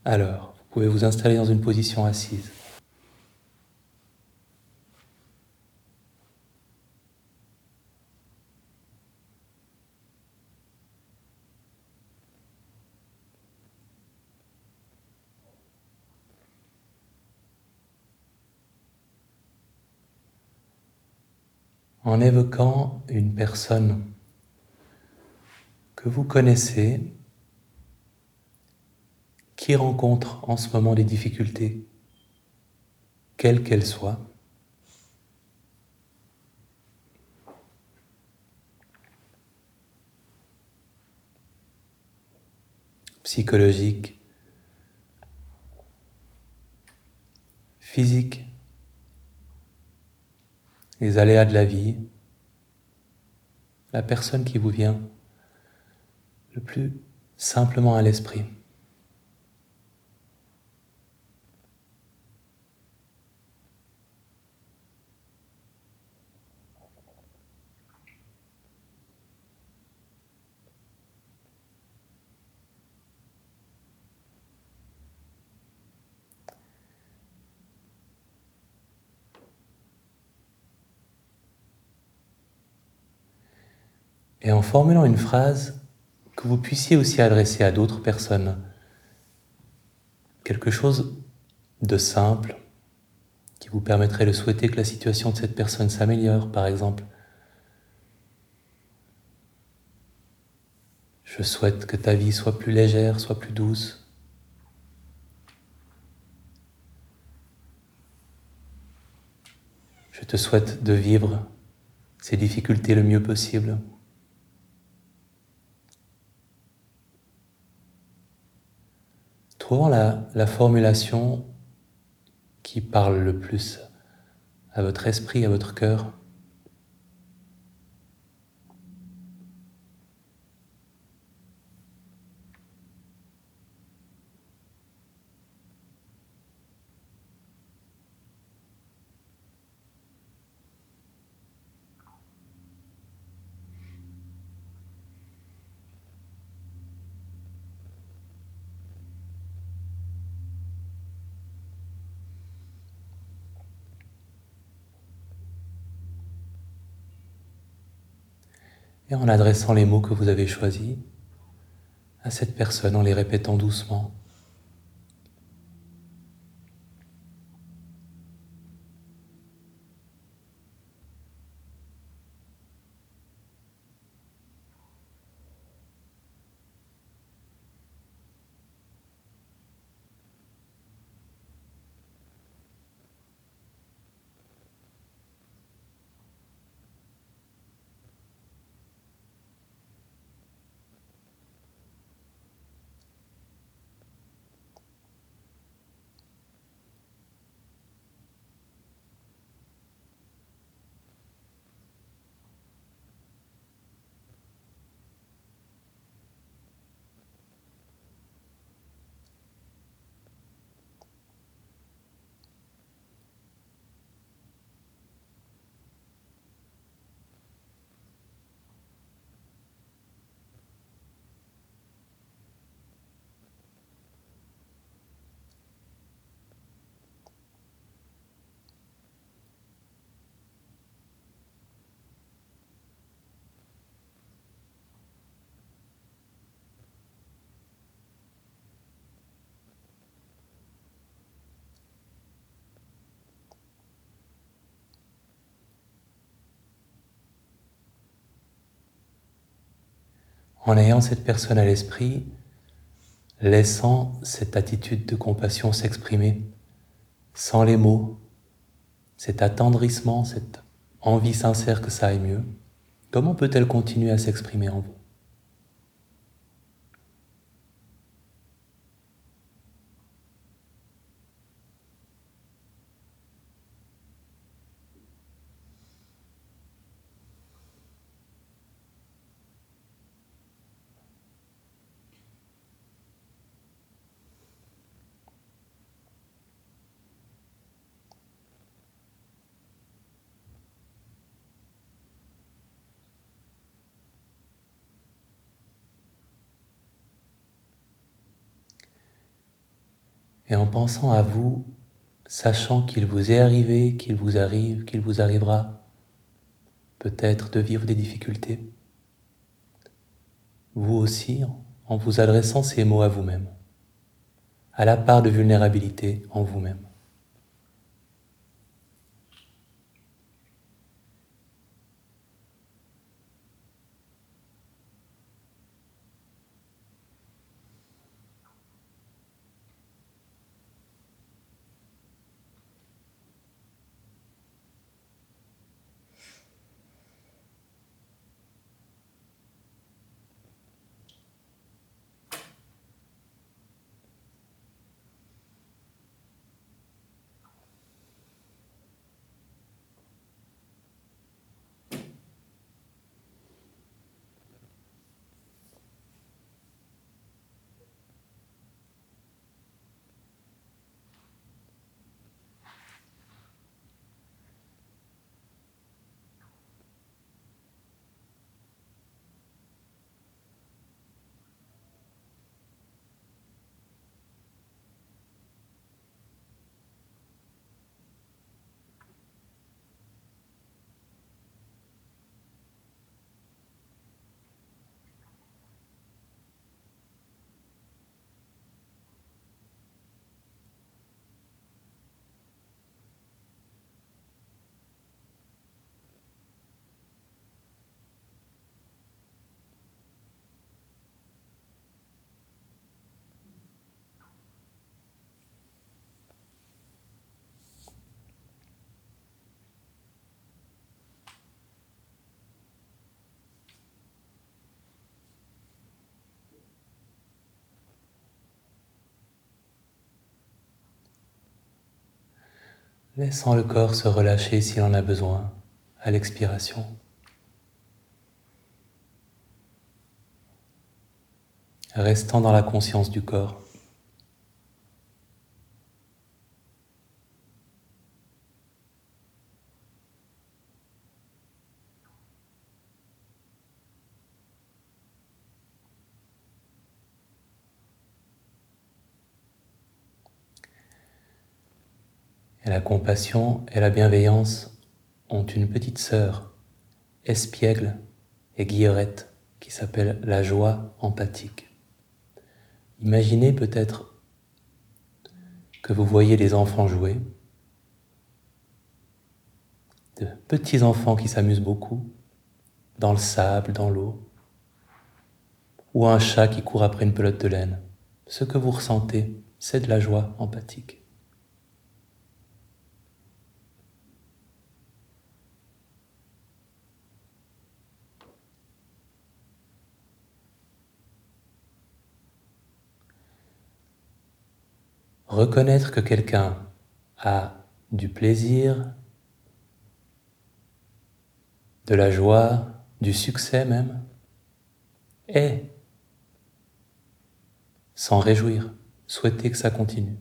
Alors, vous pouvez vous installer dans une position assise. En évoquant une personne que vous connaissez qui rencontre en ce moment des difficultés, quelles qu'elles soient, psychologiques, physiques, les aléas de la vie, la personne qui vous vient le plus simplement à l'esprit. Et en formulant une phrase que vous puissiez aussi adresser à d'autres personnes, quelque chose de simple qui vous permettrait de souhaiter que la situation de cette personne s'améliore, par exemple. Je souhaite que ta vie soit plus légère, soit plus douce. Je te souhaite de vivre ces difficultés le mieux possible. Trouvant la formulation qui parle le plus à votre esprit, à votre cœur. Et en adressant les mots que vous avez choisis à cette personne, en les répétant doucement. En ayant cette personne à l'esprit, laissant cette attitude de compassion s'exprimer, sans les mots, cet attendrissement, cette envie sincère que ça aille mieux, comment peut-elle continuer à s'exprimer en vous ? Et en pensant à vous, sachant qu'il vous est arrivé, qu'il vous arrive, qu'il vous arrivera peut-être de vivre des difficultés, vous aussi, en vous adressant ces mots à vous-même, à la part de vulnérabilité en vous-même. Laissant le corps se relâcher s'il en a besoin, à l'expiration. Restant dans la conscience du corps. Et la compassion et la bienveillance ont une petite sœur, espiègle et guillerette, qui s'appelle la joie empathique. Imaginez peut-être que vous voyez des enfants jouer, de petits enfants qui s'amusent beaucoup, dans le sable, dans l'eau, ou un chat qui court après une pelote de laine. Ce que vous ressentez, c'est de la joie empathique. Reconnaître que quelqu'un a du plaisir, de la joie, du succès même, et s'en réjouir, souhaiter que ça continue.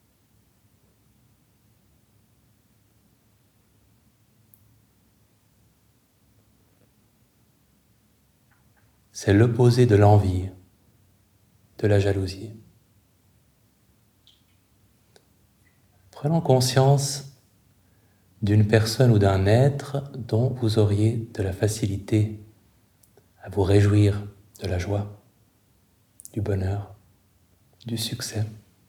C'est l'opposé de l'envie, de la jalousie. Prenons conscience d'une personne ou d'un être dont vous auriez de la facilité à vous réjouir de la joie, du bonheur, du succès.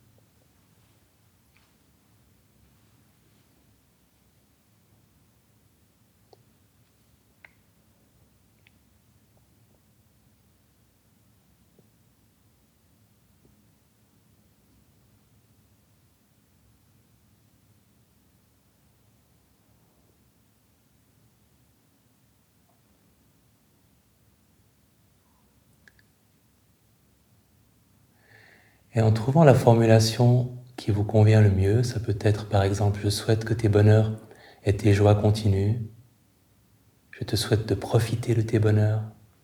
Et en trouvant la formulation qui vous convient le mieux, ça peut être par exemple « Je souhaite que tes bonheurs et tes joies continuent »,« Je te souhaite de profiter de tes bonheurs »,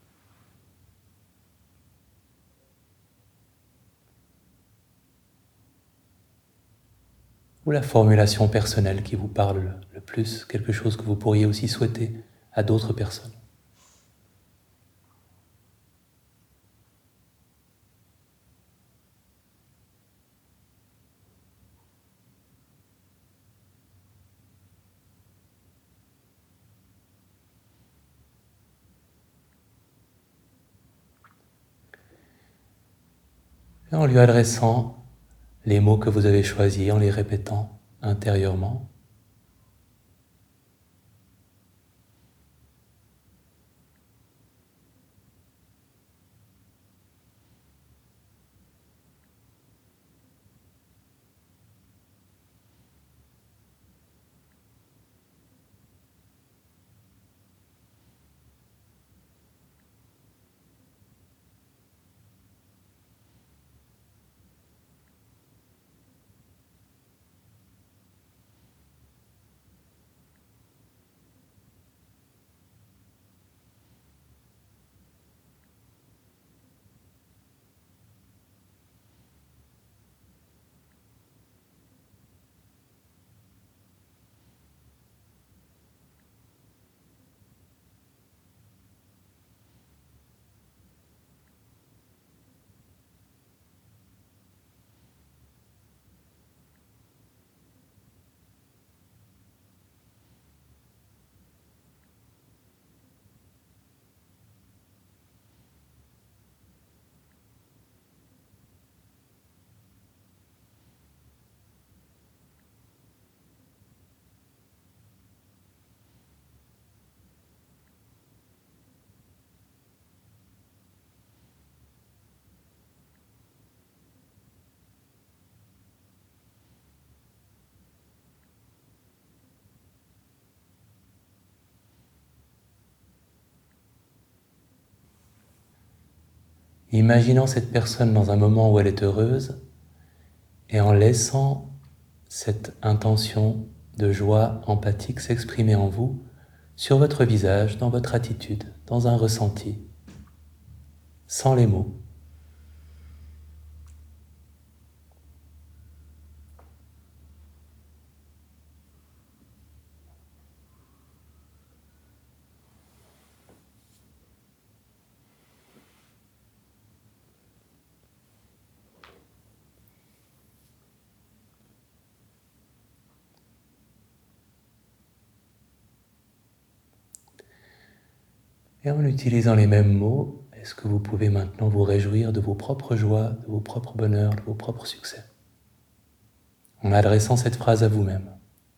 ou la formulation personnelle qui vous parle le plus, quelque chose que vous pourriez aussi souhaiter à d'autres personnes. en lui adressant les mots que vous avez choisis, en les répétant intérieurement. Imaginant cette personne dans un moment où elle est heureuse et en laissant cette intention de joie empathique s'exprimer en vous, sur votre visage, dans votre attitude, dans un ressenti, sans les mots. Et en utilisant les mêmes mots, est-ce que vous pouvez maintenant vous réjouir de vos propres joies, de vos propres bonheurs, de vos propres succès, en adressant cette phrase à vous-même?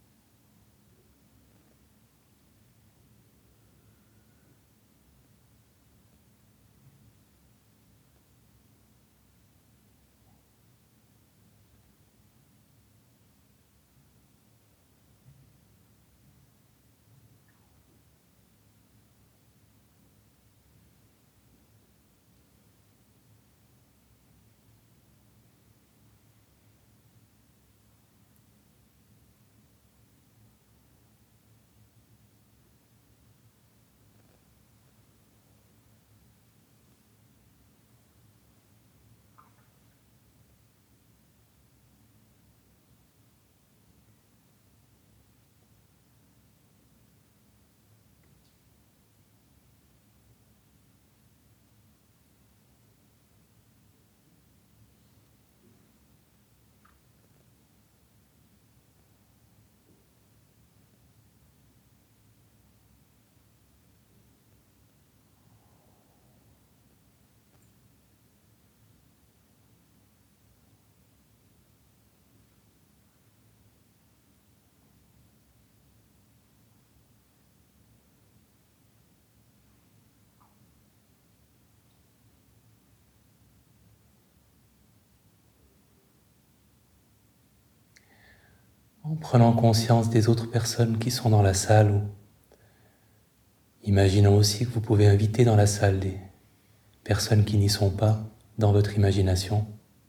En prenant conscience des autres personnes qui sont dans la salle, ou imaginons aussi que vous pouvez inviter dans la salle des personnes qui n'y sont pas dans votre imagination.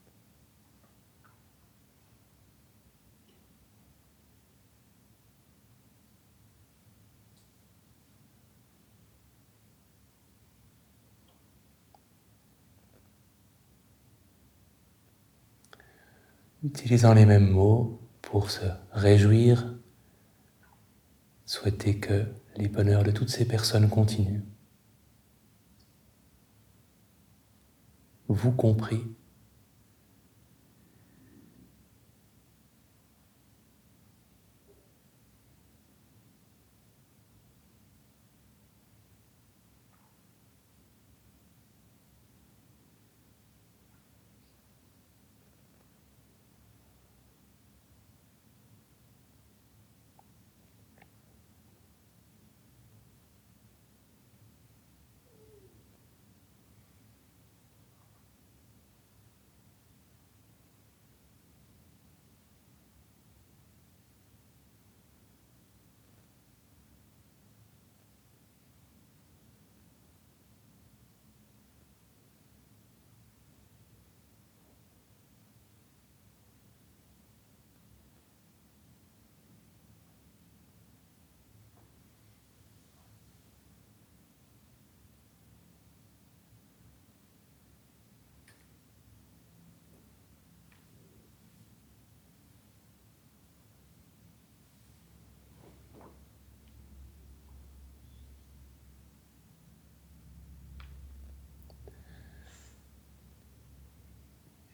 Utilisant les mêmes mots pour se réjouir, souhaiter que les bonheurs de toutes ces personnes continuent. Vous compris.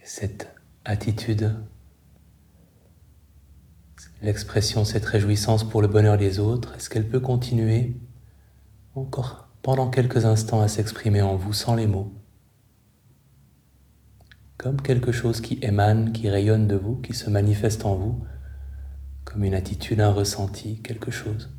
Cette attitude, l'expression, cette réjouissance pour le bonheur des autres, est-ce qu'elle peut continuer encore pendant quelques instants à s'exprimer en vous sans les mots, comme quelque chose qui émane, qui rayonne de vous, qui se manifeste en vous, comme une attitude, un ressenti, quelque chose.